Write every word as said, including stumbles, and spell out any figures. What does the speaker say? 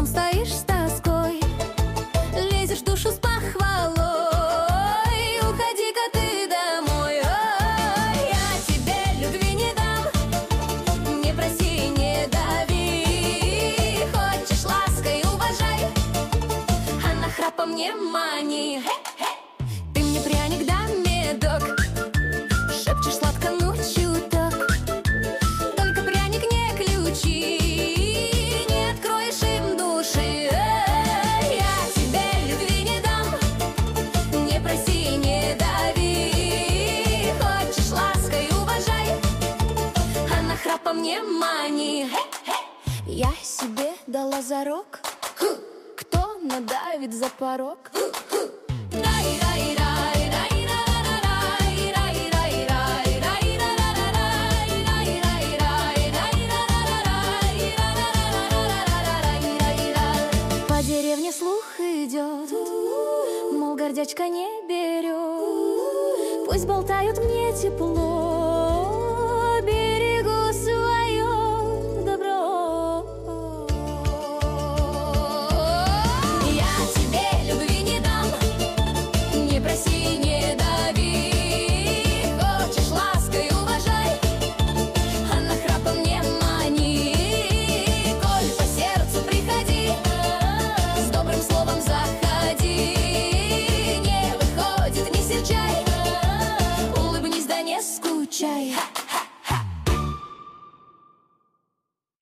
рядом стоишь с тоской, лезешь в душу с похвалой. Уходи-ка ты домой. Ой, я тебе любви не дам, не проси, не дави. Хочешь лаской уважай, а нахрапом не мани. Ты мне пряник да медок, шепчешь сладко, ну чуток. Только пряник не ключи, не откроешь им души. Я тебе любви не дам, не проси, не дави. Хочешь лаской уважай, а нахрапом не мани. Я себе дала зарок, кто надавит за порог. По деревне слух идет, мол, гордячка не берет. Пусть болтают, мне тепло.